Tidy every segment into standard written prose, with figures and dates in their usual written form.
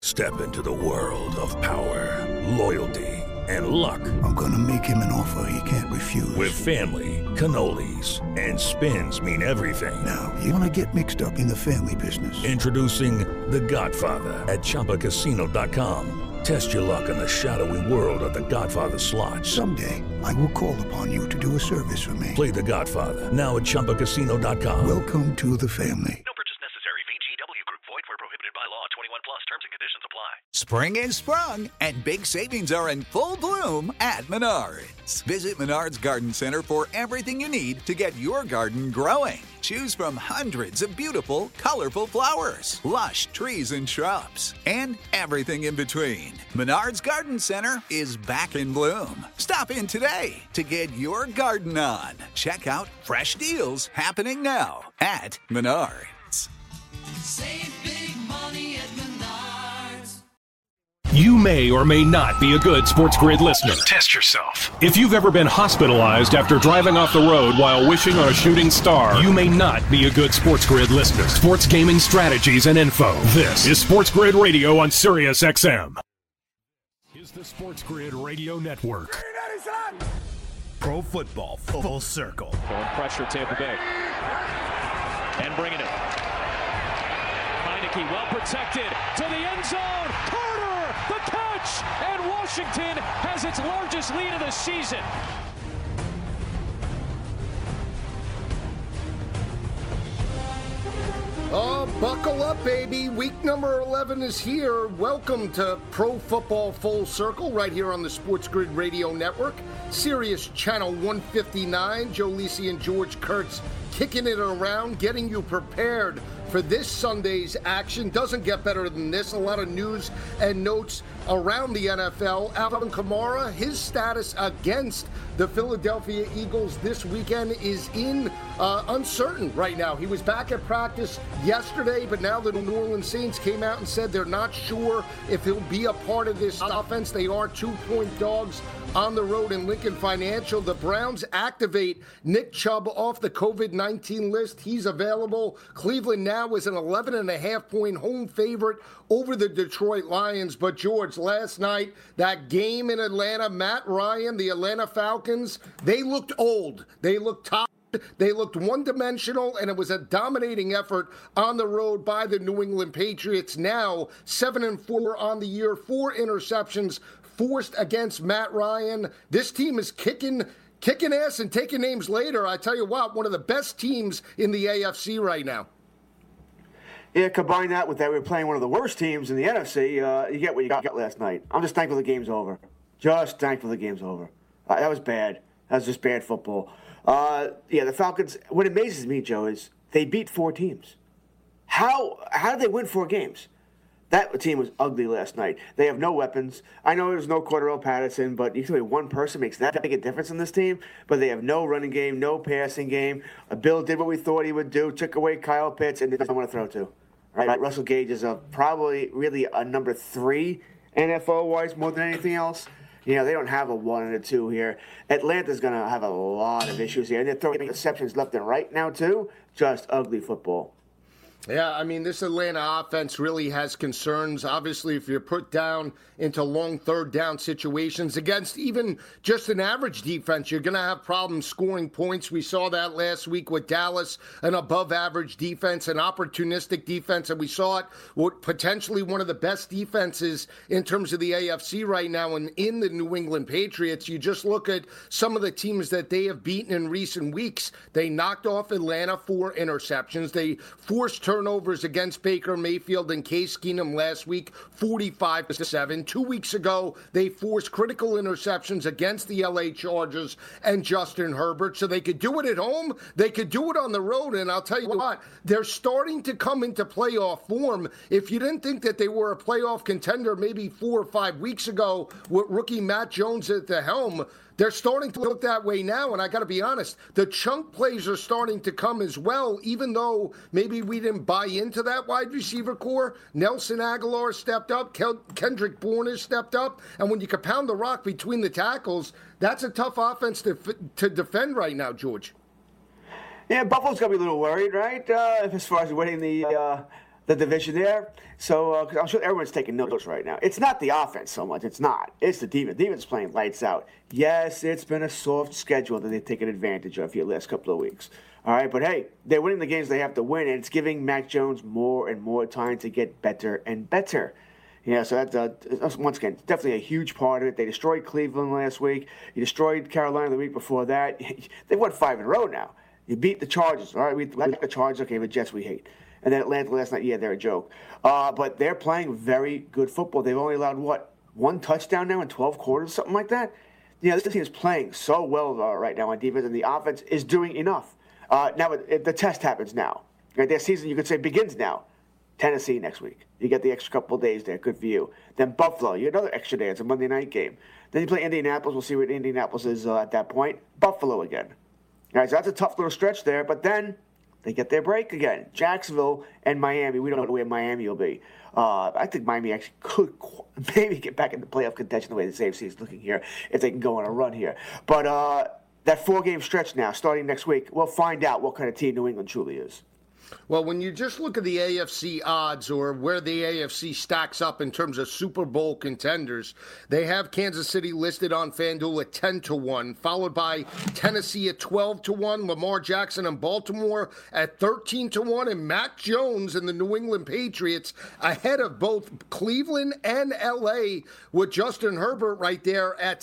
Step into the world of power, loyalty, and luck. I'm going to make him an offer he can't refuse. With family, cannolis, and spins mean everything. Now, you want to get mixed up in the family business. Introducing The Godfather at ChumbaCasino.com. Test your luck in the shadowy world of The Godfather slot. Someday, I will call upon you to do a service for me. Play The Godfather now at ChumbaCasino.com. Welcome to the family. No purchase necessary. VGW Group. Void where prohibited by law. 21 plus. Terms and conditions apply. Spring is sprung, and big savings are in full bloom at Menards. Visit Menards Garden Center for everything you need to get your garden growing. Choose from hundreds of beautiful, colorful flowers, lush trees and shrubs, and everything in between. Menards Garden Center is back in bloom. Stop in today to get your garden on. Check out fresh deals happening now at Menards. Save big money at Menards. You may or may not be a good Sports Grid listener. Test yourself. If you've ever been hospitalized after driving off the road while wishing on a shooting star, you may not be a good Sports Grid listener. Sports gaming strategies and info. This is Sports Grid Radio on Sirius XM. Is the Sports Grid Radio Network. Pro football full circle. Going pressure, Tampa Bay. And bringing it. Heineke well protected to the end zone. Carter, the catch! And Washington has its largest lead of the season. Oh, buckle up, baby. Week number 11 is here. Welcome to Pro Football Full Circle right here on the Sports Grid Radio Network. Sirius Channel 159. Joe Lisi and George Kurtz kicking it around, getting you prepared for this Sunday's action. Doesn't get better than this. A lot of news and notes around the NFL. Alvin Kamara, his status against the Philadelphia Eagles this weekend is uncertain right now. He was back at practice yesterday, but now the New Orleans Saints came out and said they're not sure if he'll be a part of this offense. They are 2-point dogs on the road in Lincoln Financial. The Browns activate Nick Chubb off the COVID-19 list. He's available. Cleveland now is an 11.5-point home favorite over the Detroit Lions. But George, last night, that game in Atlanta, Matt Ryan, the Atlanta Falcons, they looked old. They looked tired. They looked one-dimensional, and it was a dominating effort on the road by the New England Patriots. Now 7-4 on the year, 4 interceptions forced against Matt Ryan. This team is kicking ass and taking names later. I tell you what, one of the best teams in the AFC right now. Yeah, combine that with that we're playing one of the worst teams in the NFC, you get what you got last night. I'm just thankful the game's over. Just thankful the game's over. That was bad. That was just bad football. The Falcons, what amazes me, Joe, is they beat 4 teams. How did they win 4 games? That team was ugly last night. They have no weapons. I know there's no Cordarrelle Patterson, but you can tell me one person makes that big a difference in this team. But they have no running game, no passing game. Bill did what we thought he would do, took away Kyle Pitts, and doesn't want to throw to. Right? Russell Gage is probably really a number 3 NFL-wise more than anything else. You know, they don't have a 1 and a 2 here. Atlanta's going to have a lot of issues here. And they're throwing interceptions left and right now, too. Just ugly football. Yeah, I mean, this Atlanta offense really has concerns. Obviously, if you're put down into long third down situations against even just an average defense, you're going to have problems scoring points. We saw that last week with Dallas, an above-average defense, an opportunistic defense, and we saw it with potentially one of the best defenses in terms of the AFC right now and in the New England Patriots. You just look at some of the teams that they have beaten in recent weeks. They knocked off Atlanta 4 interceptions. They forced turnovers against Baker Mayfield and Case Keenum last week, 45-7. 2 weeks ago, they forced critical interceptions against the LA Chargers and Justin Herbert. So they could do it at home, they could do it on the road, and I'll tell you what, they're starting to come into playoff form. If you didn't think that they were a playoff contender maybe 4 or 5 weeks ago with rookie Matt Jones at the helm, they're starting to look that way now, and I got to be honest, the chunk plays are starting to come as well, even though maybe we didn't buy into that wide receiver core. Nelson Aguilar stepped up, Kendrick Bourne has stepped up, and when you can pound the rock between the tackles, that's a tough offense to defend right now, George. Yeah, Buffalo's got to be a little worried, right, as far as winning the the division there. So 'cause I'm sure everyone's taking notes right now. It's not the offense so much. It's not. It's the defense. Defense is playing lights out. Yes, it's been a soft schedule that they've taken advantage of for the last couple of weeks. All right, but hey, they're winning the games they have to win, and it's giving Mac Jones more and more time to get better and better. Yeah, so that's once again, definitely a huge part of it. They destroyed Cleveland last week. You destroyed Carolina the week before that. They won 5 in a row now. You beat the Chargers. All right, we like the Chargers. Okay, the Jets we hate. And then Atlanta last night, yeah, they're a joke. But they're playing very good football. They've only allowed, one touchdown now in 12 quarters, something like that? This team is playing so well right now on defense, and the offense is doing enough. Now, the test happens now. Right, their season, you could say, begins now. Tennessee next week. You get the extra couple of days there. Good for you. Then Buffalo. You get another extra day. It's a Monday night game. Then you play Indianapolis. We'll see what Indianapolis is at that point. Buffalo again. All right, so that's a tough little stretch there. But then they get their break again. Jacksonville and Miami. We don't know where Miami will be. I think Miami actually could maybe get back into playoff contention the way the AFC is looking here if they can go on a run here. But that 4-game stretch now, starting next week, we'll find out what kind of team New England truly is. Well, when you just look at the AFC odds or where the AFC stacks up in terms of Super Bowl contenders, they have Kansas City listed on FanDuel at 10-1, followed by Tennessee at 12-1, Lamar Jackson and Baltimore at 13-1, and Mac Jones and the New England Patriots ahead of both Cleveland and LA with Justin Herbert right there at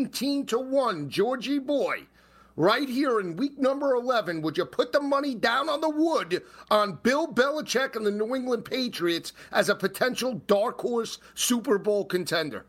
17-1. Georgie boy. Right here in week number 11, would you put the money down on the wood on Bill Belichick and the New England Patriots as a potential dark horse Super Bowl contender?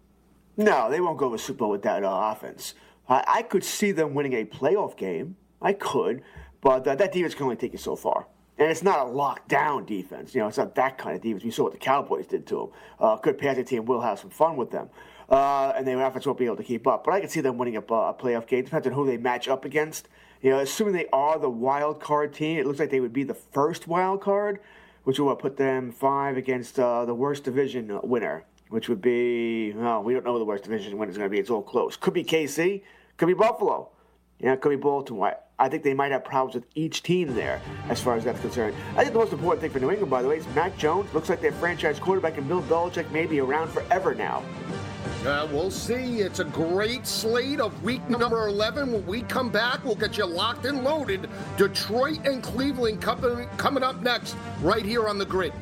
No, they won't go to Super Bowl with that offense. I could see them winning a playoff game. I could, but that defense can only take you so far. And it's not a lockdown defense. It's not that kind of defense. We saw what the Cowboys did to them. Good passing team will have some fun with them. And their offense won't be able to keep up. But I can see them winning a playoff game. Depends on who they match up against. Assuming they are the wild card team, it looks like they would be the first wild card, which will put them 5 against the worst division winner, which would be, we don't know who the worst division winner is going to be. It's all close. Could be KC, could be Buffalo, it could be Baltimore. I think they might have problems with each team there as far as that's concerned. I think the most important thing for New England, by the way, is Mac Jones. Looks like their franchise quarterback and Bill Belichick may be around forever now. We'll see. It's a great slate of week number 11. When we come back, we'll get you locked and loaded. Detroit and Cleveland coming up next right here on the Grid.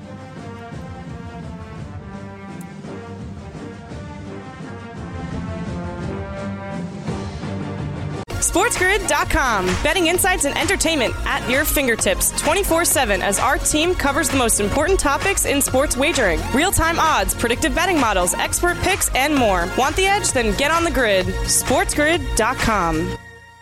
SportsGrid.com. Betting insights and entertainment at your fingertips 24/7 as our team covers the most important topics in sports wagering. Real-time odds, predictive betting models, expert picks, and more. Want the edge? Then get on the grid. SportsGrid.com.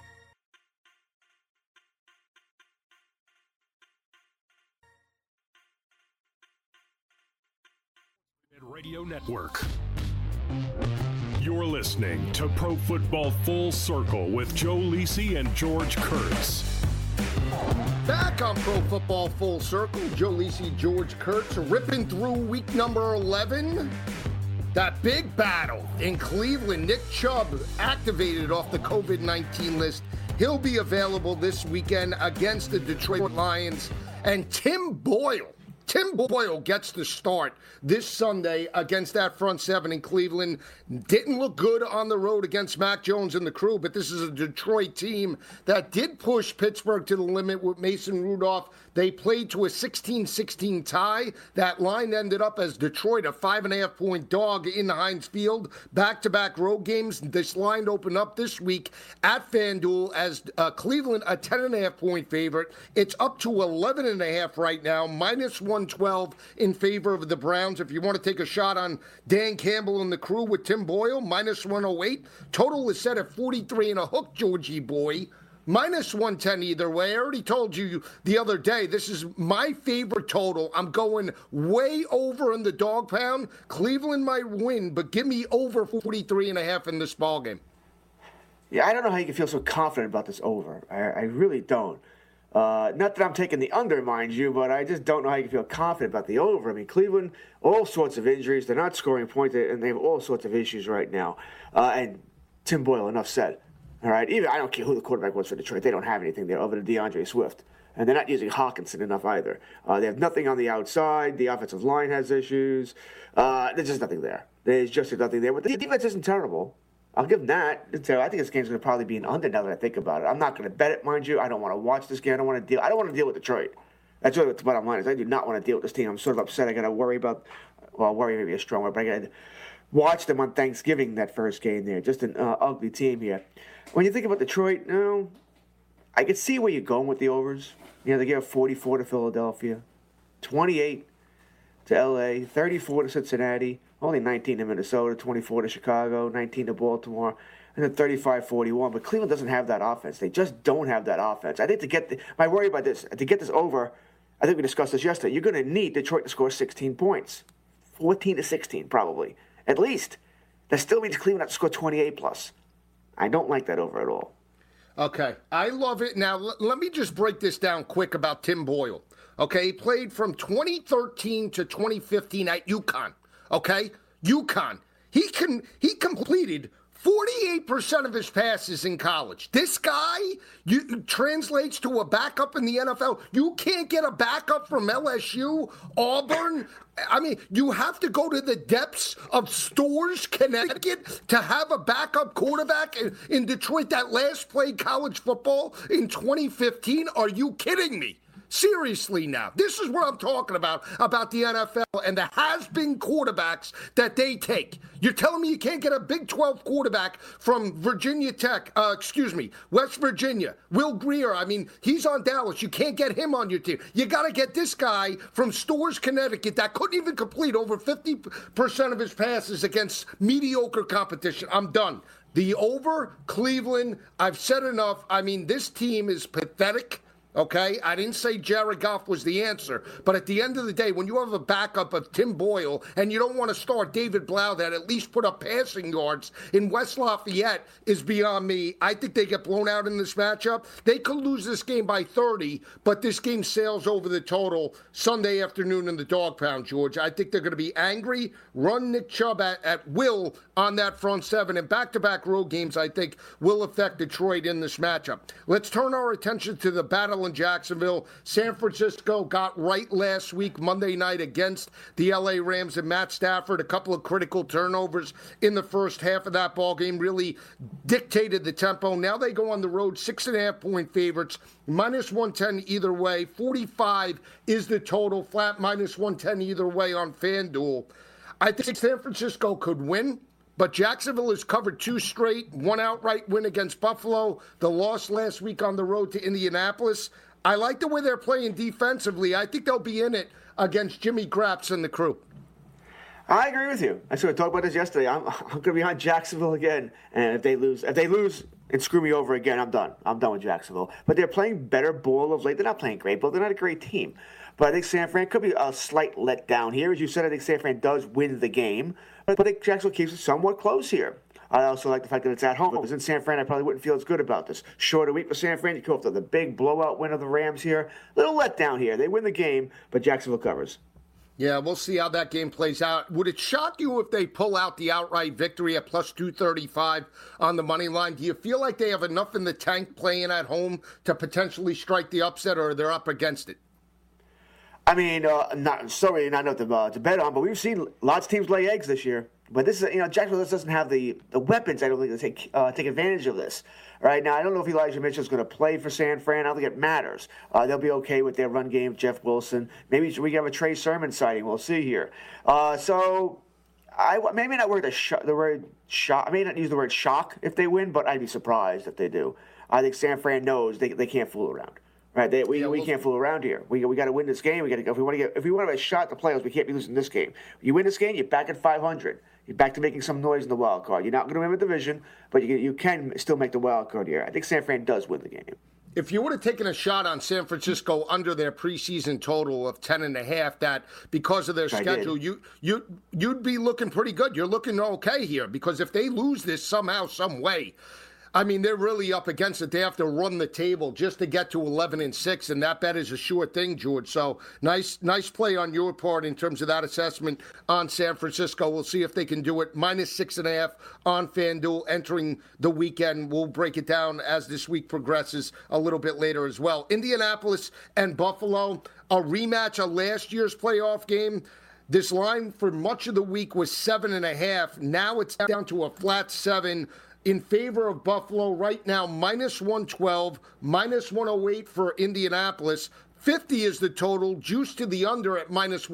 Radio Network. You're listening to Pro Football Full Circle with Joe Lisi and George Kurtz. Back on Pro Football Full Circle, Joe Lisi, George Kurtz, ripping through week number 11. That big battle in Cleveland. Nick Chubb activated off the COVID-19 list. He'll be available this weekend against the Detroit Lions. And Tim Boyle gets the start this Sunday against that front seven in Cleveland. Didn't look good on the road against Mac Jones and the crew, but this is a Detroit team that did push Pittsburgh to the limit with Mason Rudolph. They played to a 16-16 tie. That line ended up as Detroit a 5.5-point dog in Heinz Field. Back-to-back road games. This line opened up this week at FanDuel as Cleveland a 10.5-point favorite. It's up to 11.5 right now, minus 112 in favor of the Browns. If you want to take a shot on Dan Campbell and the crew with Tim Boyle, minus 108. Total is set at 43 and a hook, Georgie boy. Minus 110 either way. I already told you the other day, this is my favorite total. I'm going way over in the dog pound. Cleveland might win, but give me over 43.5 in this ballgame. Yeah, I don't know how you can feel so confident about this over. I really don't. Not that I'm taking the under, mind you, but I just don't know how you can feel confident about the over. I mean, Cleveland, all sorts of injuries. They're not scoring points, and they have all sorts of issues right now. And Tim Boyle, enough said. All right, even I don't care who the quarterback was for Detroit. They don't have anything there other than DeAndre Swift. And they're not using Hawkinson enough either. They have nothing on the outside. The offensive line has issues. There's just nothing there. There's just nothing there. But the defense isn't terrible. I'll give them that. So I think this game's going to probably be an under now that I think about it. I'm not going to bet it, mind you. I don't want to watch this game. I don't want to deal with Detroit. That's really what the bottom line is. I do not want to deal with this team. I'm sort of upset. I got to worry about, well, worry may be a strong word, but I got to watch them on Thanksgiving, that first game there. Just an ugly team here. When you think about Detroit, I can see where you're going with the overs. They gave 44 to Philadelphia, 28 to L.A., 34 to Cincinnati, only 19 to Minnesota, 24 to Chicago, 19 to Baltimore, and then 35-41. But Cleveland doesn't have that offense. They just don't have that offense. I think my worry about this, to get this over, I think we discussed this yesterday, you're going to need Detroit to score 16 points, 14 to 16 probably, at least. That still means Cleveland has to score 28 plus. I don't like that over at all. Okay, I love it. Now, let me just break this down quick about Tim Boyle. Okay, he played from 2013 to 2015 at UConn. Okay, UConn. He completed 48% of his passes in college. This guy translates to a backup in the NFL. You can't get a backup from LSU, Auburn. I mean, you have to go to the depths of Storrs, Connecticut to have a backup quarterback in Detroit that last played college football in 2015. Are you kidding me? Seriously now, this is what I'm talking about the NFL and the has-been quarterbacks that they take. You're telling me you can't get a Big 12 quarterback from West Virginia, Will Grier. I mean, he's on Dallas. You can't get him on your team. You got to get this guy from Storrs, Connecticut that couldn't even complete over 50% of his passes against mediocre competition. I'm done. The over, Cleveland, I've said enough. I mean, this team is pathetic. Okay, I didn't say Jared Goff was the answer, but at the end of the day, when you have a backup of Tim Boyle and you don't want to start David Blau that at least put up passing yards in West Lafayette is beyond me. I think they get blown out in this matchup. They could lose this game by 30, but this game sails over the total Sunday afternoon in the dog pound, George. I think they're going to be angry, run Nick Chubb at will on that front seven, and back-to-back road games, I think, will affect Detroit in this matchup. Let's turn our attention to the battle in Jacksonville. San Francisco got right last week, Monday night, against the L.A. Rams and Matt Stafford. A couple of critical turnovers in the first half of that ball game really dictated the tempo. Now they go on the road, 6.5-point favorites, -110 either way. 45 is the total, flat -110 either way on FanDuel. I think San Francisco could win, but Jacksonville has covered 2 straight, one outright win against Buffalo, the loss last week on the road to Indianapolis. I like the way they're playing defensively. I think they'll be in it against Jimmy Graps and the crew. I agree with you. I sort of talked about this yesterday. I'm going to be on Jacksonville again, and if they lose and screw me over again, I'm done. I'm done with Jacksonville. But they're playing better ball of late. They're not playing great ball. They're not a great team. But I think San Fran could be a slight letdown here. As you said, I think San Fran does win the game. But I think Jacksonville keeps it somewhat close here. I also like the fact that it's at home. If it was in San Fran, I probably wouldn't feel as good about this. Shorter week for San Fran. You go after the big blowout win of the Rams here. Little letdown here. They win the game, but Jacksonville covers. Yeah, we'll see how that game plays out. Would it shock you if they pull out the outright victory at +235 on the money line? Do you feel like they have enough in the tank playing at home to potentially strike the upset, or they're up against it? I mean, not enough to bet on, but we've seen lots of teams lay eggs this year. But this is, Jacksonville doesn't have the weapons, I don't think, to take advantage of this. Right now, I don't know if Elijah Mitchell's going to play for San Fran. I don't think it matters. They'll be okay with their run game, Jeff Wilson. Maybe we have a Trey Sermon sighting. We'll see here. So I maybe not word the word shock. I may not use the word shock if they win, but I'd be surprised if they do. I think San Fran knows they can't fool around. Right, we can't fool around here. We got to win this game. We got to if we want to have a shot at the playoffs, we can't be losing this game. You win this game, you're back at 500. You're back to making some noise in the wild card. You're not going to win the division, but you can still make the wild card here. I think San Fran does win the game. If you would have taken a shot on San Francisco under their preseason total of 10.5, that because of their schedule, you'd be looking pretty good. You're looking okay here because if they lose this somehow, some way, I mean, they're really up against it. They have to run the table just to get to 11-6, and that bet is a sure thing, George. So nice play on your part in terms of that assessment on San Francisco. We'll see if they can do it. -6.5 on FanDuel entering the weekend. We'll break it down as this week progresses a little bit later as well. Indianapolis and Buffalo, a rematch of last year's playoff game. This line for much of the week was 7.5. Now it's down to a flat 7. In favor of Buffalo right now, -112, -108 for Indianapolis. 50 is the total, juice to the under at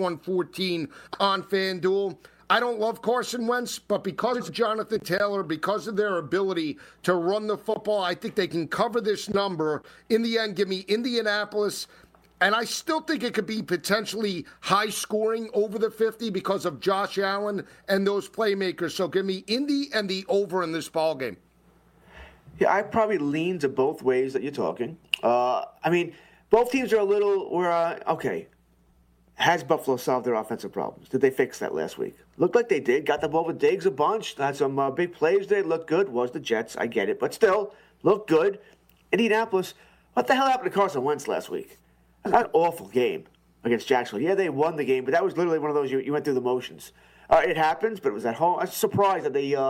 -114 on FanDuel. I don't love Carson Wentz, but because of Jonathan Taylor, because of their ability to run the football, I think they can cover this number. In the end, give me Indianapolis. And I still think it could be potentially high scoring over the 50 because of Josh Allen and those playmakers. So give me Indy and the over in this ballgame. Yeah, I probably lean to both ways that you're talking. I mean, both teams are a little, okay. Has Buffalo solved their offensive problems? Did they fix that last week? Looked like they did. Got the ball with Diggs a bunch. Had some big plays there. Looked good. Was the Jets. I get it. But still, looked good. Indianapolis, what the hell happened to Carson Wentz last week? Not an awful game against Jacksonville. Yeah, they won the game, but that was literally one of those you went through the motions. It happens, but it was at home. I was surprised that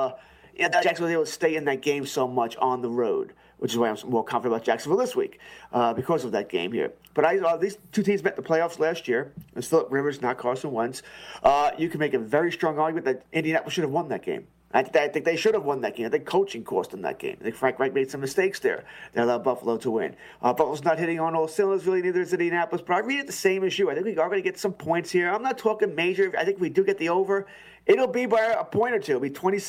that Jacksonville was able to stay in that game so much on the road, which is why I'm more confident about Jacksonville this week because of that game here. But these two teams met in the playoffs last year. It's Philip Rivers, not Carson Wentz. You can make a very strong argument that Indianapolis should have won that game. I think they should have won that game. I think coaching cost them that game. I think Frank Reich made some mistakes there that allowed Buffalo to win. Buffalo's not hitting on all cylinders, really, neither is Indianapolis. But I read it the same issue. I think we are going to get some points here. I'm not talking major. I think if we do get the over, it'll be by a point or two. It'll be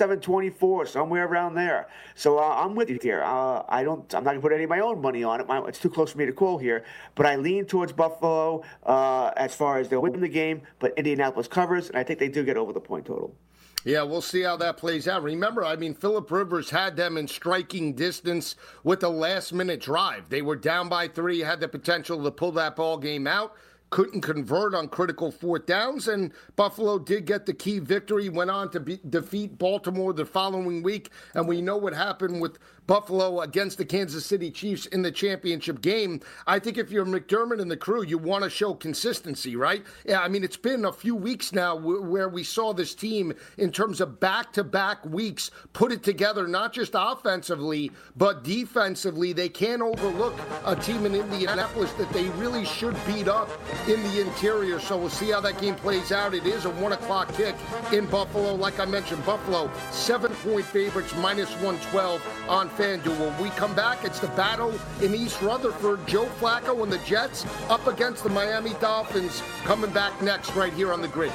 27-24, somewhere around there. So I'm with you here. I'm not going to put any of my own money on it. It's too close for me to call here. But I lean towards Buffalo as far as they'll win the game. But Indianapolis covers, and I think they do get over the point total. Yeah, we'll see how that plays out. Remember, Philip Rivers had them in striking distance with a last-minute drive. They were down by 3, had the potential to pull that ball game out. Couldn't convert on critical fourth downs, and Buffalo did get the key victory, went on to defeat Baltimore the following week, and we know what happened with Buffalo against the Kansas City Chiefs in the championship game. I think if you're McDermott and the crew, you want to show consistency, right? Yeah, it's been a few weeks now where we saw this team in terms of back-to-back weeks put it together, not just offensively, but defensively. They can't overlook a team in Indianapolis that they really should beat up in the interior. So we'll see how that game plays out. It is a 1 o'clock kick in Buffalo. Like I mentioned, Buffalo, 7-point favorites, -112 on FanDuel. When we come back, it's the battle in East Rutherford. Joe Flacco and the Jets up against the Miami Dolphins, coming back next right here on the Grid.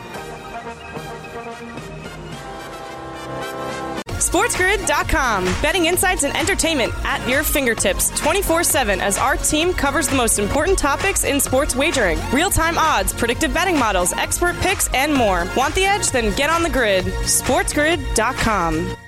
SportsGrid.com. Betting insights and entertainment at your fingertips 24/7 as our team covers the most important topics in sports wagering. Real-time odds, predictive betting models, expert picks, and more. Want the edge? Then get on the grid. SportsGrid.com.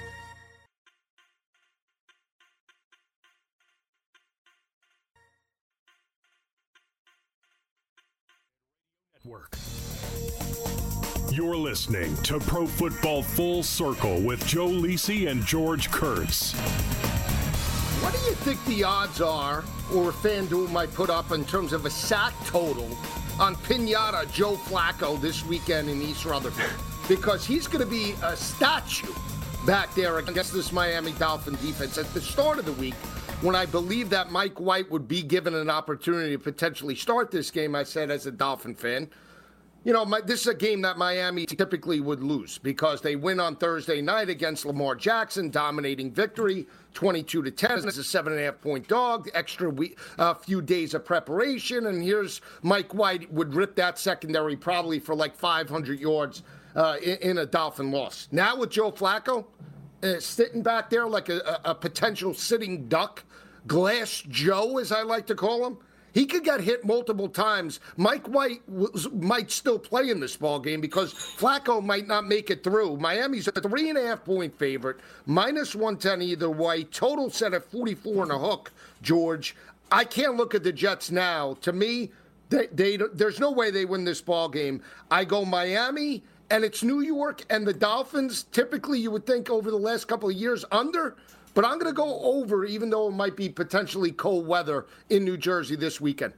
You're listening to Pro Football Full Circle with Joe Lisi and George Kurtz. What do you think the odds are, or FanDuel might put up in terms of a sack total on Pinata Joe Flacco this weekend in East Rutherford? Because he's going to be a statue back there against this Miami Dolphin defense. At the start of the week, when I believed that Mike White would be given an opportunity to potentially start this game, I said as a Dolphin fan, this is a game that Miami typically would lose because they win on Thursday night against Lamar Jackson, dominating victory, 22-10. It's a 7.5-point dog, extra few days of preparation, and here's Mike White would rip that secondary probably for like 500 yards in a Dolphin loss. Now with Joe Flacco sitting back there like a potential sitting duck, Glass Joe as I like to call him, he could get hit multiple times. Mike White might still play in this ball game because Flacco might not make it through. Miami's a 3.5-point favorite, -110 either way. Total set at 44 and a hook, George. I can't look at the Jets now. To me, there's no way they win this ball game. I go Miami and it's New York and the Dolphins. Typically, you would think over the last couple of years under, but I'm going to go over, even though it might be potentially cold weather in New Jersey this weekend.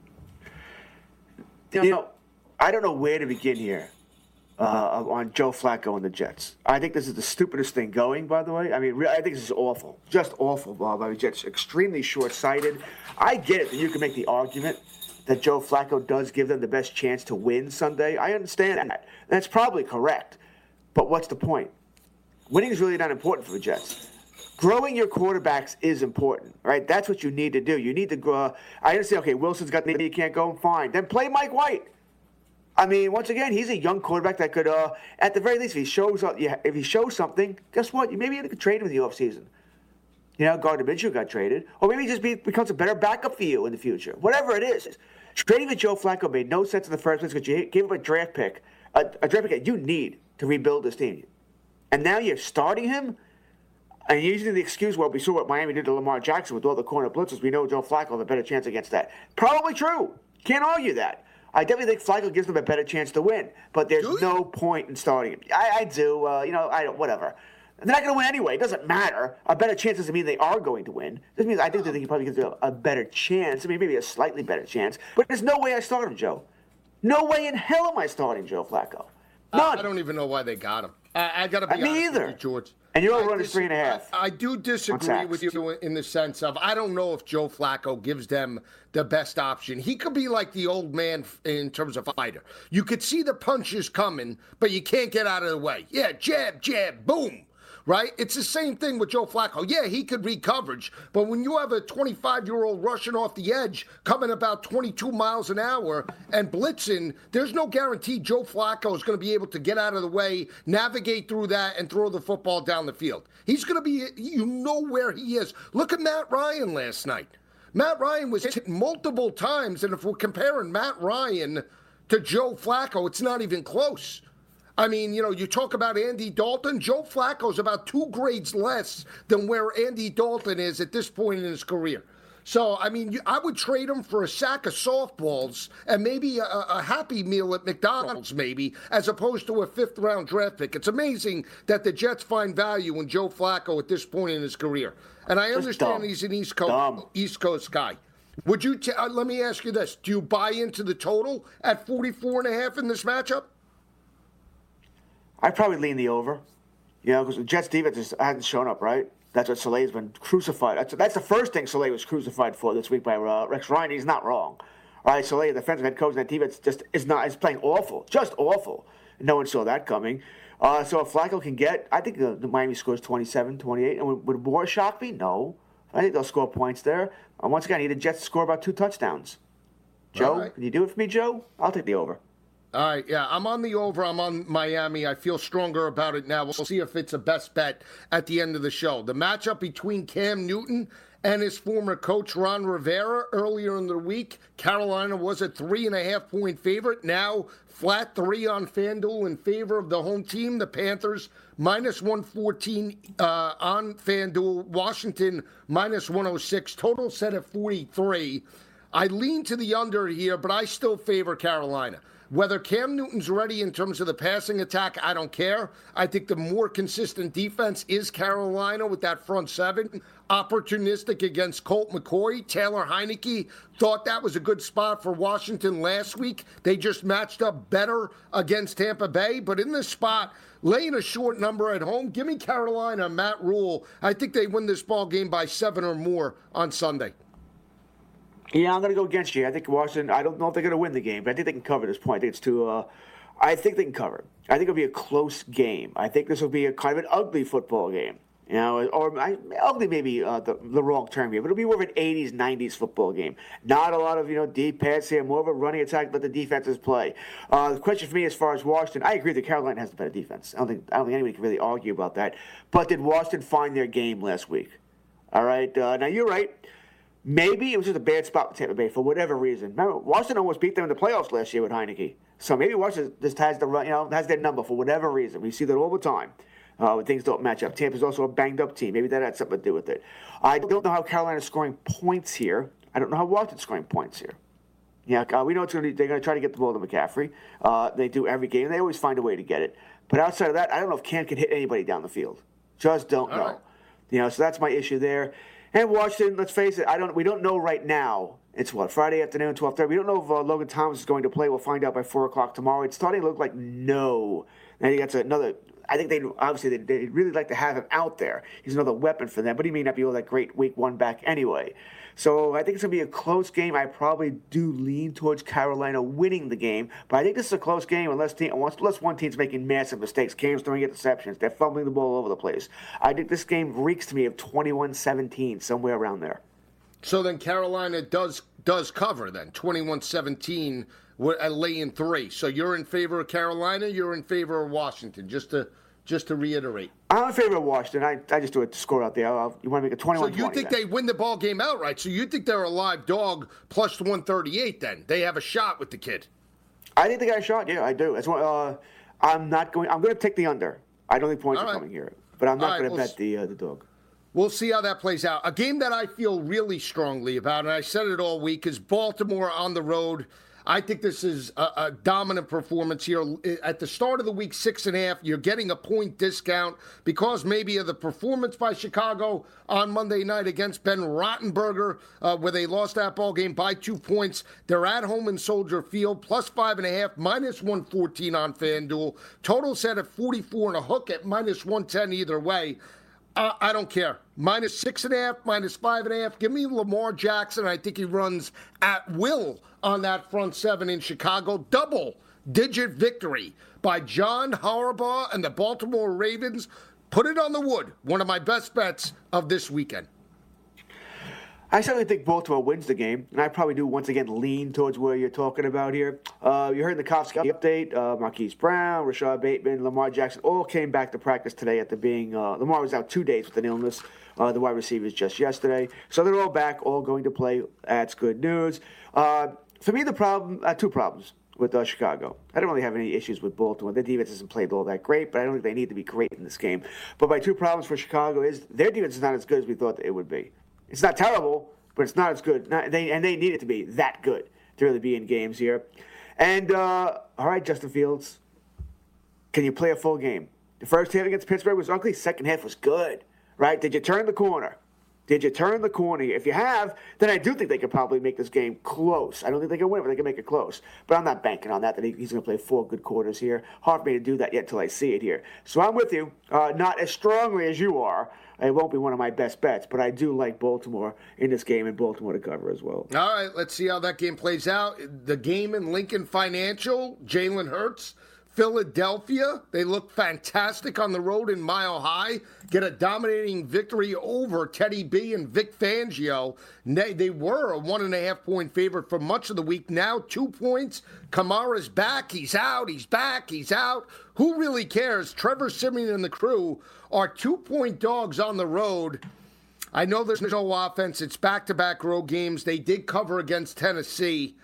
You know, I don't know where to begin here on Joe Flacco and the Jets. I think this is the stupidest thing going, by the way. I mean, I think this is awful. Just awful, Bob. I mean, Jets extremely short-sighted. I get it that you can make the argument that Joe Flacco does give them the best chance to win Sunday. I understand that. That's probably correct. But what's the point? Winning is really not important for the Jets. Growing your quarterbacks is important, right? That's what you need to do. You need to grow. I understand, okay, Wilson's got the knee, you can't go, fine. Then play Mike White. I mean, once again, he's a young quarterback that could, at the very least, if he shows something, guess what? Maybe you could trade him in the offseason. You know, Gardner Minshew got traded. Or maybe he just becomes a better backup for you in the future. Whatever it is. Trading with Joe Flacco made no sense in the first place because you gave him a draft pick that you need to rebuild this team. And now you're starting him? And using the excuse, well, we saw what Miami did to Lamar Jackson with all the corner blitzes. We know Joe Flacco has a better chance against that. Probably true. Can't argue that. I definitely think Flacco gives them a better chance to win, but there's no point in starting him. I do. Whatever. They're not going to win anyway. It doesn't matter. A bebetter chance doesn't mean they are going to win. This means I think that he probably gives them a better chance. I mean, maybe a slightly better chance. But there's no way I start him, Joe. No way in hell am I starting Joe Flacco. None. I don't even know why they got him. I got to be honest with you, George. And you're over under 3.5. I do disagree with you in the sense of I don't know if Joe Flacco gives them the best option. He could be like the old man in terms of fighter. You could see the punches coming, but you can't get out of the way. Yeah, jab, jab, boom. Right? It's the same thing with Joe Flacco. Yeah, he could read coverage, but when you have a 25-year-old rushing off the edge, coming about 22 miles an hour and blitzing, there's no guarantee Joe Flacco is going to be able to get out of the way, navigate through that, and throw the football down the field. He's going to be, you know where he is. Look at Matt Ryan last night. Matt Ryan was hit multiple times, and if we're comparing Matt Ryan to Joe Flacco, it's not even close. I mean, you know, you talk about Andy Dalton. Joe Flacco's about 2 grades less than where Andy Dalton is at this point in his career. So, I mean, I would trade him for a sack of softballs and maybe a Happy Meal at McDonald's, maybe, as opposed to a 5th-round draft pick. It's amazing that the Jets find value in Joe Flacco at this point in his career. And I understand he's an East Coast guy. Would you? Let me ask you this: do you buy into the total at 44.5 in this matchup? I'd probably lean the over, you know, because the Jets' defense just hasn't shown up, right? That's what Soleil's been crucified. That's the first thing Soleil was crucified for this week by Rex Ryan. He's not wrong. All right, Soleil, the defensive head coach, and that defense just is playing awful, just awful. No one saw that coming. So if Flacco can get, I think the Miami scores 27, 28. And would more shock me? No. I think they'll score points there. Once again, I need the Jets to score about 2 touchdowns. Joe, Can you do it for me, Joe? I'll take the over. All right, yeah, I'm on the over. I'm on Miami. I feel stronger about it now. We'll see if it's a best bet at the end of the show. The matchup between Cam Newton and his former coach, Ron Rivera, earlier in the week, Carolina was a 3.5-point favorite. Now, flat 3 on FanDuel in favor of the home team, the Panthers, minus 114 on FanDuel. Washington, minus 106. Total set at 43. I lean to the under here, but I still favor Carolina. Whether Cam Newton's ready in terms of the passing attack, I don't care. I think the more consistent defense is Carolina with that front 7. Opportunistic against Colt McCoy. Taylor Heineke thought that was a good spot for Washington last week. They just matched up better against Tampa Bay. But in this spot, laying a short number at home, give me Carolina, Matt Rule. I think they win this ball game by 7 or more on Sunday. Yeah, I'm going to go against you. I think Washington, I don't know if they're going to win the game, but I think they can cover this point. I think it's too, I think they can cover it. I think it'll be a close game. I think this will be a kind of an ugly football game. You know, ugly maybe the wrong term here, but it'll be more of an 80s, 90s football game. Not a lot of, deep pass here, more of a running attack, let the defenses play. The question for me as far as Washington, I agree that Carolina has the better defense. I don't think anybody can really argue about that. But did Washington find their game last week? All right, now you're right. Maybe it was just a bad spot with Tampa Bay for whatever reason. Remember, Washington almost beat them in the playoffs last year with Heineke. So maybe Washington just has has their number for whatever reason. We see that all the time when things don't match up. Tampa's also a banged-up team. Maybe that had something to do with it. I don't know how Carolina's scoring points here. I don't know how Washington's scoring points here. Yeah, we know they're going to try to get the ball to McCaffrey. They do every game. They always find a way to get it. But outside of that, I don't know if Cam can hit anybody down the field. Just don't know. Right. So that's my issue there. And Washington, let's face it, we don't know right now. It's Friday afternoon, 12:30. We don't know if Logan Thomas is going to play. We'll find out by 4 o'clock tomorrow. It's starting to look like no. And that's another. I think they'd really like to have him out there. He's another weapon for them, but he may not be all that great week one back anyway. So I think it's going to be a close game. I probably do lean towards Carolina winning the game, but I think this is a close game unless one team's making massive mistakes. Cam's throwing interceptions. They're fumbling the ball all over the place. I think this game reeks to me of 21-17, somewhere around there. So then Carolina does cover then, 21-17, laying 3. So you're in favor of Carolina, you're in favor of Washington, just to reiterate. I'm in favor of Washington. I just do it to score out there. You want to make a 21-20. So you think they win the ball game outright. So you think they're a live dog plus 138 then. They have a shot with the kid. I think they got a shot, yeah, I do. I'm going to take the under. I don't think points are coming here. But I'm not going to bet the dog. We'll see how that plays out. A game that I feel really strongly about, and I said it all week, is Baltimore on the road. I think this is a dominant performance here. At the start of the week, 6.5, you're getting a point discount because maybe of the performance by Chicago on Monday night against Ben Roethlisberger, where they lost that ball game by 2 points. They're at home in Soldier Field, plus 5.5, minus 114 on FanDuel. Total set at 44 and a hook at minus 110 either way. I don't care. Minus 6.5, minus 5.5. Give me Lamar Jackson. I think he runs at will on that front seven in Chicago. Double-digit victory by John Harbaugh and the Baltimore Ravens. Put it on the wood. One of my best bets of this weekend. I certainly think Baltimore wins the game, and I probably do once again lean towards where you're talking about here. You heard the Kofsky update. Marquise Brown, Rashad Bateman, Lamar Jackson all came back to practice today after being Lamar was out 2 days with an illness. The wide receivers just yesterday. So they're all back, all going to play. That's good news. For me, the problem, 2 problems with Chicago. I don't really have any issues with Baltimore. Their defense hasn't played all that great, but I don't think they need to be great in this game. But my 2 problems for Chicago is their defense is not as good as we thought it would be. It's not terrible, but it's not as good. They need it to be that good to really be in games here. And, all right, Justin Fields, can you play a full game? The first half against Pittsburgh was ugly. Second half was good, right? Did you turn the corner? If you have, then I do think they could probably make this game close. I don't think they can win, but they can make it close. But I'm not banking on that he's going to play 4 good quarters here. Hard for me to do that yet until I see it here. So I'm with you. Not as strongly as you are. It won't be one of my best bets, but I do like Baltimore in this game and Baltimore to cover as well. All right, let's see how that game plays out. The game in Lincoln Financial, Jalen Hurts, Philadelphia. They look fantastic on the road in Mile High. Get a dominating victory over Teddy B and Vic Fangio. They were a 1.5-point favorite for much of the week. Now 2 points. Kamara's back. He's out. He's back. He's out. Who really cares? Trevor Siemian and the crew are 2-point dogs on the road. I know there's no offense. It's back-to-back road games. They did cover against Tennessee.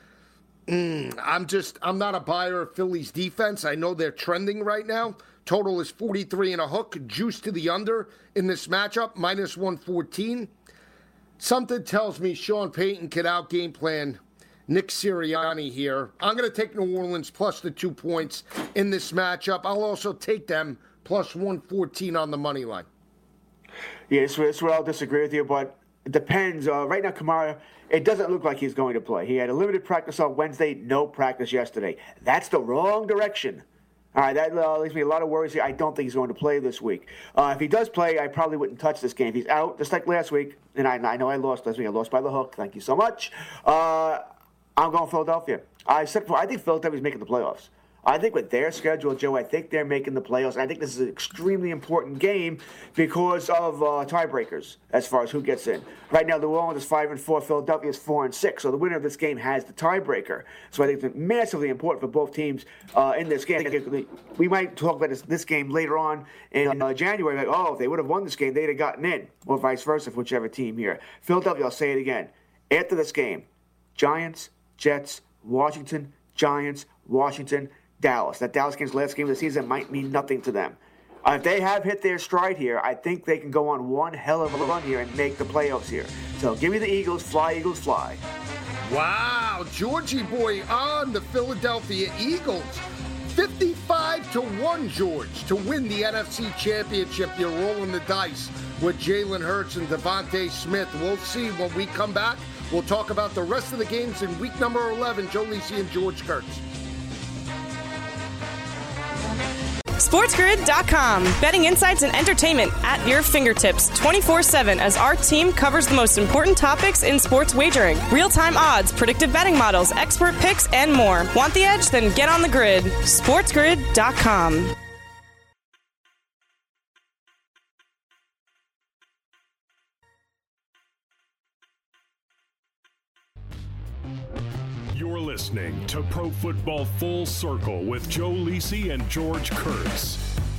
I'm not a buyer of Philly's defense. I know they're trending right now. Total is 43 and a hook. Juice to the under in this matchup, minus 114. Something tells me Sean Payton could out-game plan Nick Sirianni here. I'm going to take New Orleans plus the 2 points in this matchup. I'll also take them plus 114 on the money line. Yeah, that's where I'll disagree with you, but it depends. Right now, Kamara, it doesn't look like he's going to play. He had a limited practice on Wednesday, no practice yesterday. That's the wrong direction. All right, that leaves me a lot of worries here. I don't think he's going to play this week. If he does play, I probably wouldn't touch this game. If he's out, just like last week, and I know I lost last week. I lost by the hook. Thank you so much. I'm going Philadelphia. I said before, I think Philadelphia's making the playoffs. I think with their schedule, Joe, I think they're making the playoffs. I think this is an extremely important game because of tiebreakers as far as who gets in. Right now, New Orleans is 5-4, Philadelphia is 4-6. So the winner of this game has the tiebreaker. So I think it's massively important for both teams in this game. We might talk about this game later on in January. Like, if they would have won this game, they'd have gotten in, or vice versa for whichever team here. Philadelphia, I'll say it again. After this game, Giants, Jets, Washington, Giants, Washington, Dallas. That Dallas game's last game of the season might mean nothing to them. If they have hit their stride here, I think they can go on one hell of a run here and make the playoffs here. So give me the Eagles, fly, Eagles, fly. Wow, Georgie boy on the Philadelphia Eagles. 55-1, George, to win the NFC Championship. You're rolling the dice with Jalen Hurts and Devontae Smith. We'll see when we come back. We'll talk about the rest of the games in week number 11. Joe Lisi and George Kurtz. SportsGrid.com. Betting insights and entertainment at your fingertips 24/7 as our team covers the most important topics in sports wagering. Real-time odds, predictive betting models, expert picks, and more. Want the edge? Then get on the grid. SportsGrid.com. You're listening to Pro Football Full Circle with Joe Lisi and George Kurtz.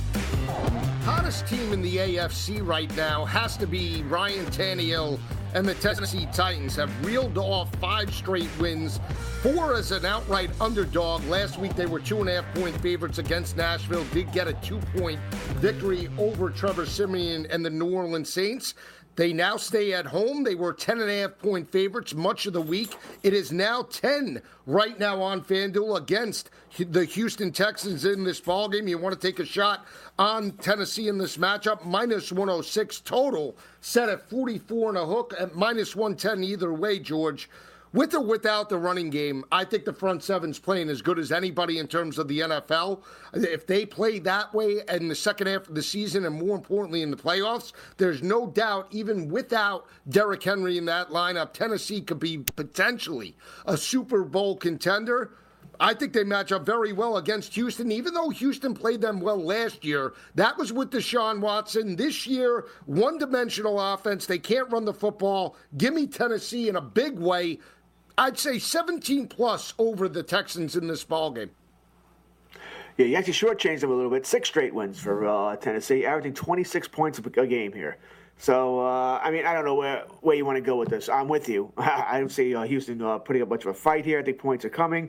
Hottest team in the AFC right now has to be Ryan Tannehill and the Tennessee Titans have reeled off 5 straight wins, 4 as an outright underdog. Last week they were 2.5-point favorites against Nashville, did get a 2-point victory over Trevor Siemian and the New Orleans Saints. They now stay at home. They were 10.5-point favorites much of the week. It is now 10 right now on FanDuel against the Houston Texans in this ballgame. You want to take a shot on Tennessee in this matchup. Minus 106 total, set at 44 and a hook at minus 110 either way, George. With or without the running game, I think the front seven's playing as good as anybody in terms of the NFL. If they play that way in the second half of the season and more importantly in the playoffs, there's no doubt even without Derrick Henry in that lineup, Tennessee could be potentially a Super Bowl contender. I think they match up very well against Houston, even though Houston played them well last year. That was with Deshaun Watson. This year, one-dimensional offense. They can't run the football. Give me Tennessee in a big way. I'd say 17-plus over the Texans in this ballgame. Yeah, you actually shortchanged them a little bit. 6 straight wins for Tennessee, averaging 26 points a game here. So, I don't know where you want to go with this. I'm with you. I don't see Houston putting up much of a fight here. I think points are coming.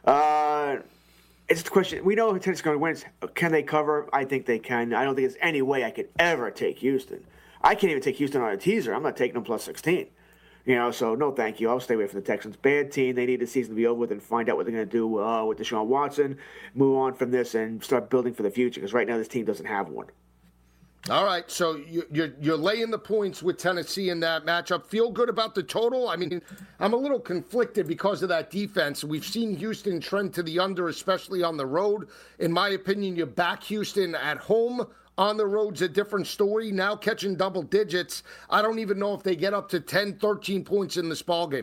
It's the question. We know Tennessee's going to win. Can they cover? I think they can. I don't think there's any way I could ever take Houston. I can't even take Houston on a teaser. I'm not taking them plus 16. So no thank you. I'll stay away from the Texans. Bad team. They need the season to be over with and find out what they're going to do with Deshaun Watson. Move on from this and start building for the future because right now this team doesn't have one. All right, so you're laying the points with Tennessee in that matchup. Feel good about the total? I'm a little conflicted because of that defense. We've seen Houston trend to the under, especially on the road. In my opinion, you back Houston at home. On the road's a different story. Now catching double digits. I don't even know if they get up to 10, 13 points in this ballgame.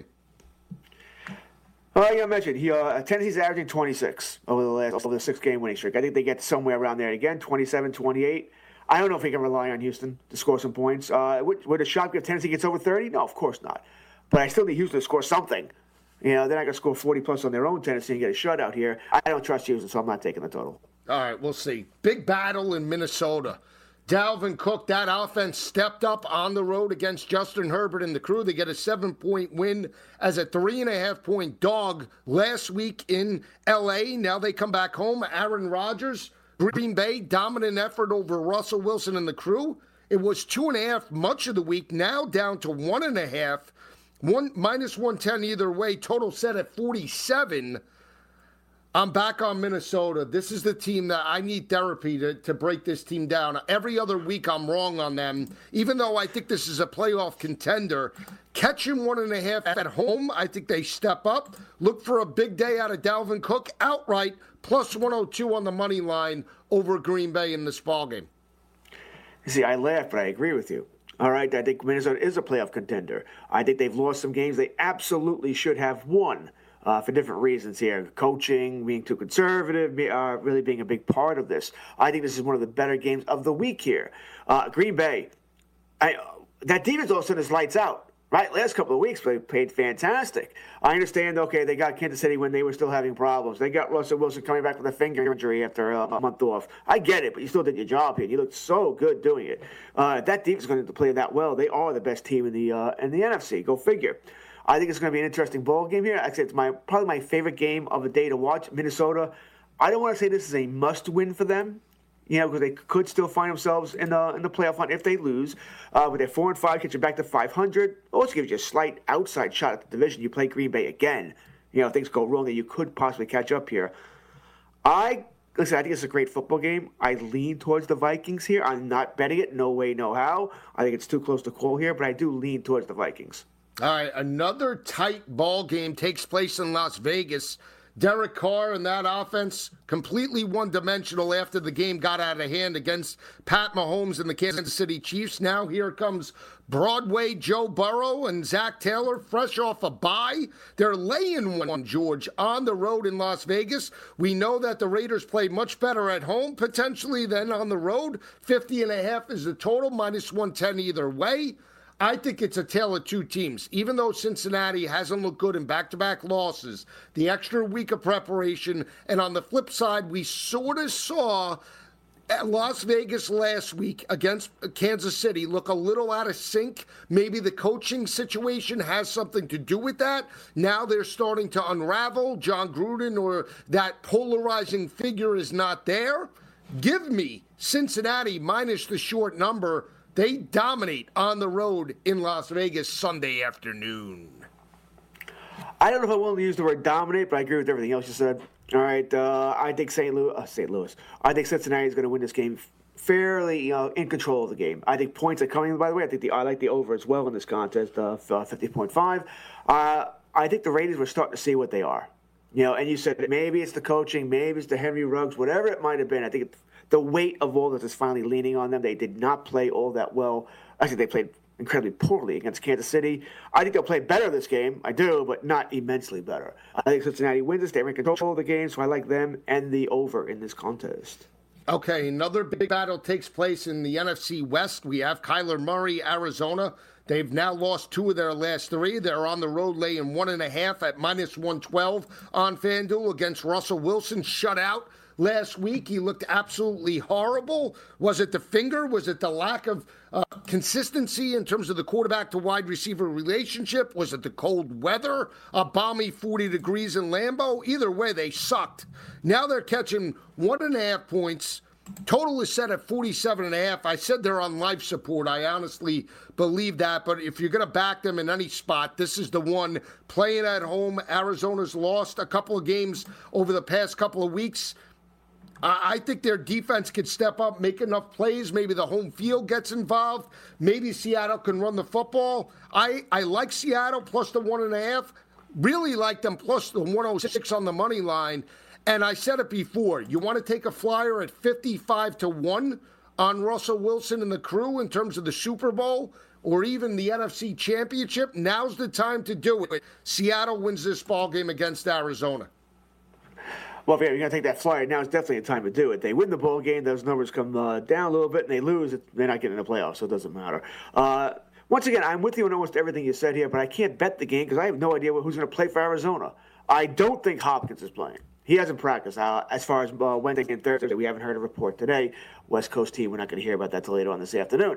Like I mentioned, Tennessee's averaging 26 over the 6-game winning streak. I think they get somewhere around there again, 27, 28. I don't know if we can rely on Houston to score some points. Would a shock if Tennessee gets over 30? No, of course not. But I still need Houston to score something. They're not going to score 40-plus on their own, Tennessee, and get a shutout here. I don't trust Houston, so I'm not taking the total. All right, we'll see. Big battle in Minnesota. Dalvin Cook, that offense stepped up on the road against Justin Herbert and the crew. They get a 7-point win as a 3.5-point dog last week in L.A. Now they come back home. Aaron Rodgers, Green Bay, dominant effort over Russell Wilson and the crew. It was 2.5 much of the week, now down to 1.5. Minus 110 either way, total set at 47. I'm back on Minnesota. This is the team that I need therapy to break this team down. Every other week I'm wrong on them, even though I think this is a playoff contender. Catching 1.5 at home, I think they step up. Look for a big day out of Dalvin Cook outright, plus 102 on the money line over Green Bay in this ballgame. See, I laugh, but I agree with you. All right, I think Minnesota is a playoff contender. I think they've lost some games they absolutely should have won. For different reasons here. Coaching, being too conservative, really being a big part of this. I think this is one of the better games of the week here. Green Bay, that defense all of a sudden is lights out. Right, last couple of weeks they played fantastic. I understand, okay, they got Kansas City when they were still having problems. They got Russell Wilson coming back with a finger injury after a month off. I get it, but you still did your job here. You looked so good doing it. That defense is going to play that well. They are the best team in the NFC. Go figure. I think it's going to be an interesting ball game here. I'd say it's probably my favorite game of the day to watch. Minnesota, I don't want to say this is a must-win for them, because they could still find themselves in the playoff hunt if they lose. But they're 4-5, get you back to 500. Also gives you a slight outside shot at the division. You play Green Bay again. If things go wrong, that you could possibly catch up here. Listen, I think it's a great football game. I lean towards the Vikings here. I'm not betting it. No way, no how. I think it's too close to call here, but I do lean towards the Vikings. All right, another tight ball game takes place in Las Vegas. Derek Carr and that offense completely one-dimensional after the game got out of hand against Pat Mahomes and the Kansas City Chiefs. Now here comes Broadway Joe Burrow and Zach Taylor fresh off a bye. They're laying one, George, on the road in Las Vegas. We know that the Raiders play much better at home potentially than on the road. 50.5 is the total, minus 110 either way. I think it's a tale of two teams. Even though Cincinnati hasn't looked good in back-to-back losses, the extra week of preparation, and on the flip side, we sort of saw Las Vegas last week against Kansas City look a little out of sync. Maybe the coaching situation has something to do with that. Now they're starting to unravel. John Gruden, or that polarizing figure, is not there. Give me Cincinnati minus the short number. They dominate on the road in Las Vegas Sunday afternoon. I don't know if I want to use the word dominate, but I agree with everything else you said. All right, I think St. Louis. I think Cincinnati is going to win this game fairly, in control of the game. I think points are coming. By the way, I like the over as well in this contest, 50.5. I think the Raiders were starting to see what they are. And you said maybe it's the coaching, maybe it's the Henry Ruggs, whatever it might have been. I think the weight of all this is finally leaning on them. They did not play all that well. Actually, they played incredibly poorly against Kansas City. I think they'll play better this game. I do, but not immensely better. I think Cincinnati wins this. They're in control of the game, so I like them and the over in this contest. Okay, another big battle takes place in the NFC West. We have Kyler Murray, Arizona. They've now lost 2 of their last 3. They're on the road laying 1.5 at minus 112 on FanDuel against Russell Wilson, shut out last week. He looked absolutely horrible. Was it the finger? Was it the lack of consistency in terms of the quarterback to wide receiver relationship? Was it the cold weather? A balmy 40 degrees in Lambeau? Either way, they sucked. Now they're catching 1.5 points. Total is set at 47.5. I said they're on life support. I honestly believe that. But if you're going to back them in any spot, this is the one. Playing at home, Arizona's lost a couple of games over the past couple of weeks. I think their defense could step up, make enough plays. Maybe the home field gets involved. Maybe Seattle can run the football. I like Seattle plus the 1.5. Really like them plus the 106 on the money line. And I said it before. You want to take a flyer at 55-1 on Russell Wilson and the crew in terms of the Super Bowl or even the NFC Championship? Now's the time to do it. Seattle wins this ball game against Arizona. Well, if you're going to take that flyer, now it's definitely a time to do it. They win the ball game, those numbers come down a little bit, and they lose, they're not getting in the playoffs, so it doesn't matter. Once again, I'm with you on almost everything you said here, but I can't bet the game because I have no idea who's going to play for Arizona. I don't think Hopkins is playing. He hasn't practiced. As far as Wednesday and Thursday, we haven't heard a report today. West Coast team, we're not going to hear about that till later on this afternoon.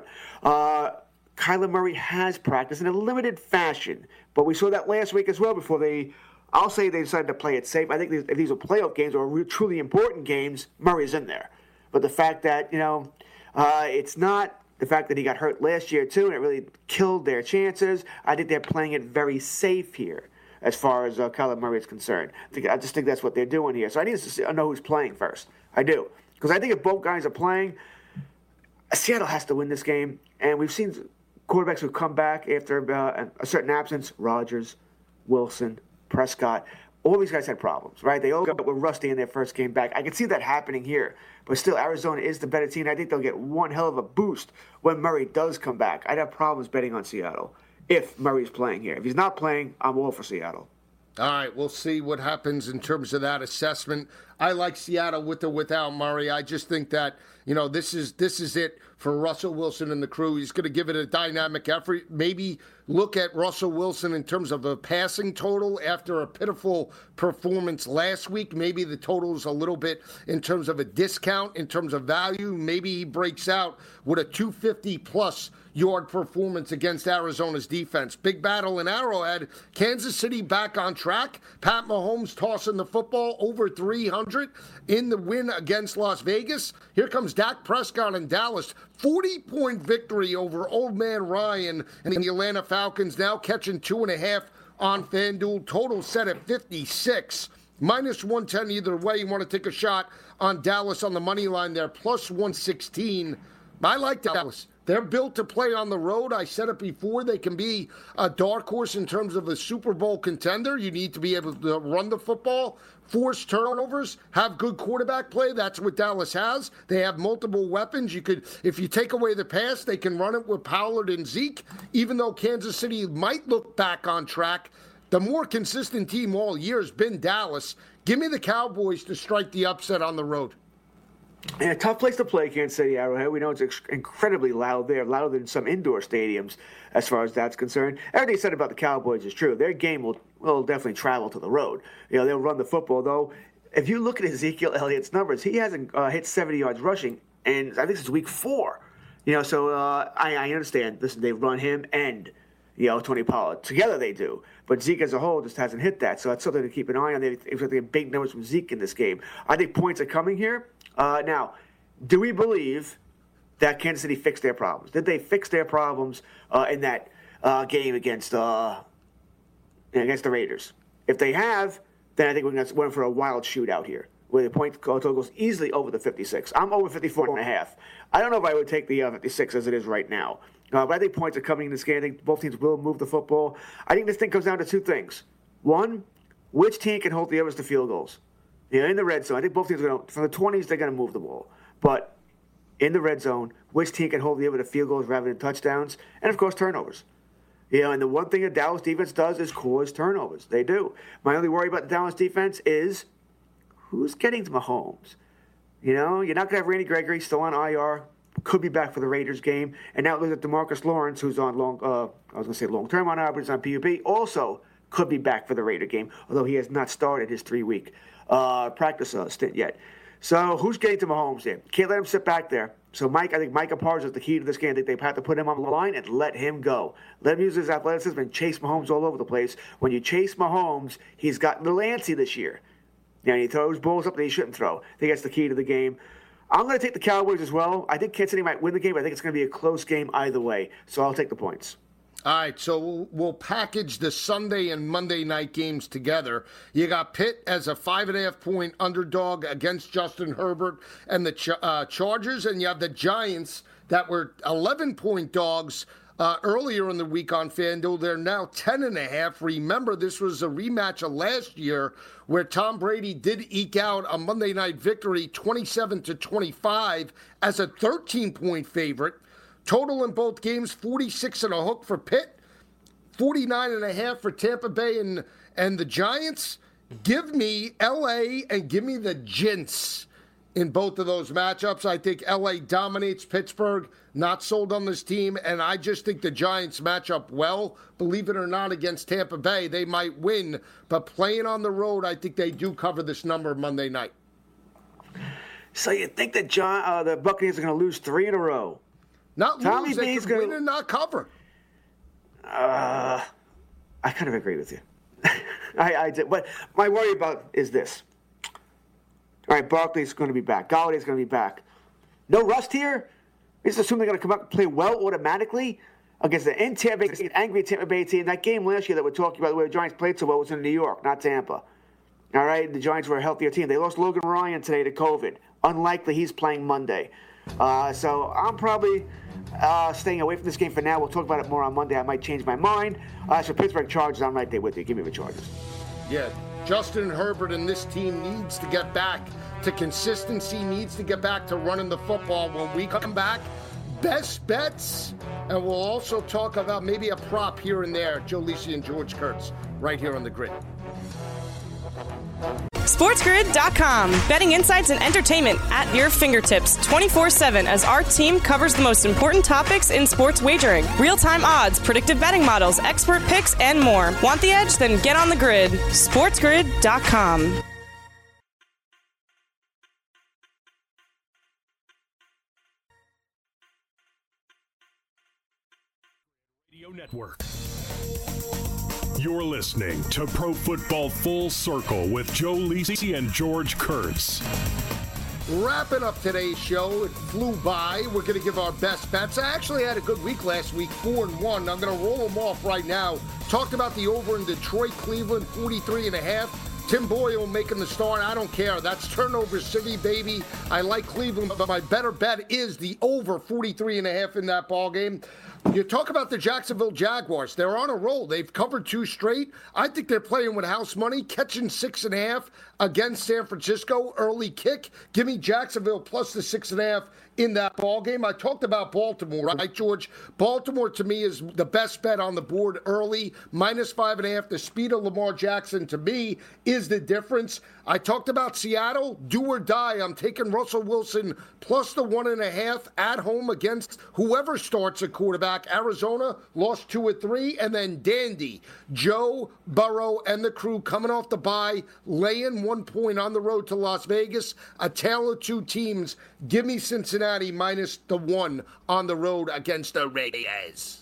Kyler Murray has practiced in a limited fashion, but we saw that last week as well before I'll say they decided to play it safe. I think if these are playoff games or truly important games, Murray's in there. But the fact that, it's not the fact that he got hurt last year, too, and it really killed their chances. I think they're playing it very safe here as far as Kyler Murray is concerned. I just think that's what they're doing here. So I need to know who's playing first. I do. Because I think if both guys are playing, Seattle has to win this game. And we've seen quarterbacks who come back after a certain absence, Rodgers, Wilson, Prescott. All these guys had problems, right? They all were rusty in their first game back. I can see that happening here. But still, Arizona is the better team. I think they'll get one hell of a boost when Murray does come back. I'd have problems betting on Seattle if Murray's playing here. If he's not playing, I'm all for Seattle. All right, we'll see what happens in terms of that assessment. I like Seattle with or without Murray. I just think that, this is it for Russell Wilson and the crew. He's going to give it a dynamic effort. Maybe look at Russell Wilson in terms of a passing total after a pitiful performance last week. Maybe the total is a little bit in terms of a discount, in terms of value. Maybe he breaks out with a 250-plus yard performance against Arizona's defense. Big battle in Arrowhead. Kansas City back on track. Pat Mahomes tossing the football over 300 in the win against Las Vegas. Here comes Dak Prescott and Dallas. 40-point victory over Old Man Ryan and the Atlanta Falcons, now catching 2.5 on FanDuel. Total set at 56. Minus 110 either way. You want to take a shot on Dallas on the money line there. Plus 116. I like Dallas. They're built to play on the road. I said it before. They can be a dark horse in terms of a Super Bowl contender. You need to be able to run the football, force turnovers, have good quarterback play. That's what Dallas has. They have multiple weapons. If you take away the pass, they can run it with Pollard and Zeke. Even though Kansas City might look back on track, the more consistent team all year has been Dallas. Give me the Cowboys to strike the upset on the road. And a tough place to play, Kansas City Arrowhead. We know it's incredibly loud there, louder than some indoor stadiums as far as that's concerned. Everything said about the Cowboys is true. Their game will definitely travel to the road. They'll run the football, though. If you look at Ezekiel Elliott's numbers, he hasn't hit 70 yards rushing, and I think it's week 4. So I understand. Listen, they run him and Tony Pollard. Together they do. But Zeke as a whole just hasn't hit that, so that's something to keep an eye on. They're getting big numbers from Zeke in this game. I think points are coming here. Now, do we believe that Kansas City fixed their problems? Did they fix their problems in that game against the Raiders? If they have, then I think we're going to win for a wild shootout here, where the point total goes easily over the 56. I'm over 54.5. I don't know if I would take the 56 as it is right now. But I think points are coming in this game. I think both teams will move the football. I think this thing comes down to two things. One, which team can hold the others to field goals? In the red zone, I think both teams are going to, from the 20s, they're going to move the ball. But in the red zone, which team can hold the other to field goals rather than touchdowns? And, of course, turnovers. And the one thing the Dallas defense does is cause turnovers. They do. My only worry about the Dallas defense is who's getting to Mahomes? You're not going to have Randy Gregory still on IR. Could be back for the Raiders game. And now look at DeMarcus Lawrence, who's on long-term on IR, but he's on PUP. Also could be back for the Raider game, although he has not started his 3-week practice stint yet. So who's getting to Mahomes here? Can't let him sit back there. So I think Micah Parsons is the key to this game. I think they have to put him on the line and let him go. Let him use his athleticism and chase Mahomes all over the place. When you chase Mahomes, he's got a little antsy this year. He throws balls up that he shouldn't throw. I think that's the key to the game. I'm going to take the Cowboys as well. I think Kansas City might win the game, but I think it's going to be a close game either way. So I'll take the points. All right, so we'll package the Sunday and Monday night games together. You got Pitt as a 5.5-point underdog against Justin Herbert and the Chargers, and you have the Giants that were 11-point dogs earlier in the week on FanDuel. They're now 10.5. Remember, this was a rematch of last year where Tom Brady did eke out a Monday night victory 27-25 as a 13-point favorite. Total in both games, 46 and a hook for Pitt, 49.5 for Tampa Bay and the Giants. Give me L.A. and give me the Gents in both of those matchups. I think L.A. dominates Pittsburgh, not sold on this team, and I just think the Giants match up well. Believe it or not, against Tampa Bay, they might win, but playing on the road, I think they do cover this number Monday night. So you think that the Buccaneers are going to lose 3 in a row? Not Tommy lose, they can win and not cover. I kind of agree with you. I did. But my worry about is this. All right, Barkley's going to be back. Galladay's going to be back. No rust here? We just assume they're going to come out and play well automatically against the angry Tampa Bay team. That game last year that we're talking about, where the Giants played so well, was in New York, not Tampa. All right, the Giants were a healthier team. They lost Logan Ryan today to COVID. Unlikely he's playing Monday. So I'm probably staying away from this game for now. We'll talk about it more on Monday. I might change my mind. So Pittsburgh Chargers, I'm right there with you. Give me the Chargers. Yeah, Justin Herbert and this team needs to get back to consistency, needs to get back to running the football. When we come back, best bets, and we'll also talk about maybe a prop here and there. Joe Lisi and George Kurtz right here on the Grid. SportsGrid.com. Betting insights and entertainment at your fingertips 24/7 as our team covers the most important topics in sports wagering. Real-time odds, predictive betting models, expert picks, and more. Want the edge? Then get on the grid. SportsGrid.com. Radio Network. You're listening to Pro Football Full Circle with Joe Lisi and George Kurtz. Wrapping up today's show, it flew by. We're going to give our best bets. I actually had a good week last week, 4-1. I'm going to roll them off right now. Talked about the over in Detroit, Cleveland, 43.5. Tim Boyle making the start. I don't care. That's turnover city, baby. I like Cleveland, but my better bet is the over 43.5 in that ball game. You talk about the Jacksonville Jaguars. They're on a roll. They've covered 2 straight. I think they're playing with house money, catching 6.5 against San Francisco. Early kick. Give me Jacksonville plus the 6.5 in that ball game. I talked about Baltimore, right, George? Baltimore, to me, is the best bet on the board early. Minus 5.5. The speed of Lamar Jackson, to me, is the difference. I talked about Seattle. Do or die. I'm taking Russell Wilson plus the 1.5 at home against whoever starts a quarterback. Arizona lost 2 of 3. And then Dandy, Joe Burrow and the crew coming off the bye, laying 1 point on the road to Las Vegas. A tale of 2 teams. Give me Cincinnati minus the 1 on the road against the Raiders.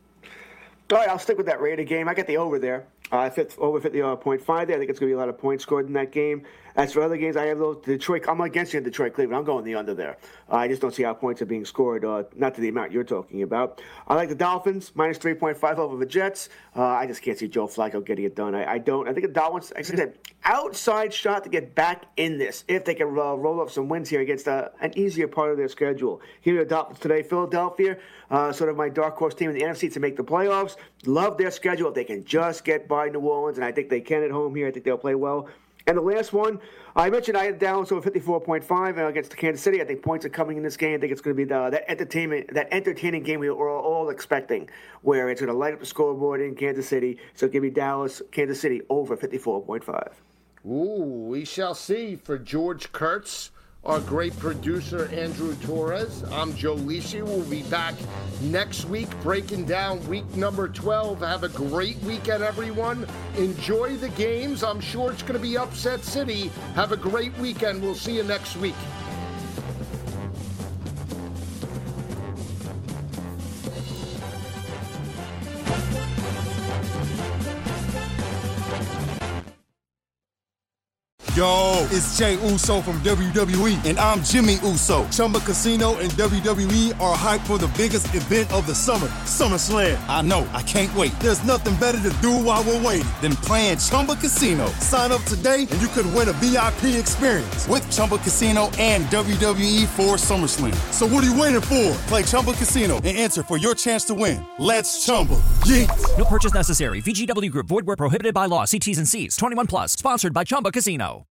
All right, I'll stick with that Raider game. I got the over there. Over 50.5 there. I think it's going to be a lot of points scored in that game. As for other games, I have those Detroit. I'm against you in Detroit, Cleveland. I'm going the under there. I just don't see how points are being scored, not to the amount you're talking about. I like the Dolphins, minus 3.5 over the Jets. I just can't see Joe Flacco getting it done. I don't. I think the Dolphins, I said, outside shot to get back in this if they can roll up some wins here against an easier part of their schedule. Here are the Dolphins today. Philadelphia, sort of my dark horse team in the NFC to make the playoffs. Love their schedule if they can just get by New Orleans, and I think they can at home here. I think they'll play well. And the last one, I mentioned I had Dallas over 54.5 against Kansas City. I think points are coming in this game. I think it's going to be that entertaining game we were all expecting, where it's going to light up the scoreboard in Kansas City. So give me Dallas, Kansas City over 54.5. Ooh, we shall see. For George Kurtz, our great producer, Andrew Torres, I'm Joe Lisi. We'll be back next week breaking down week number 12. Have a great weekend, everyone. Enjoy the games. I'm sure it's going to be upset city. Have a great weekend. We'll see you next week. Yo, it's Jey Uso from WWE, and I'm Jimmy Uso. Chumba Casino and WWE are hyped for the biggest event of the summer, SummerSlam. I know, I can't wait. There's nothing better to do while we're waiting than playing Chumba Casino. Sign up today, and you could win a VIP experience with Chumba Casino and WWE for SummerSlam. So what are you waiting for? Play Chumba Casino and enter for your chance to win. Let's Chumba. Yeet. No purchase necessary. VGW Group. Void where prohibited by law. See T's and C's. 21 plus. Sponsored by Chumba Casino.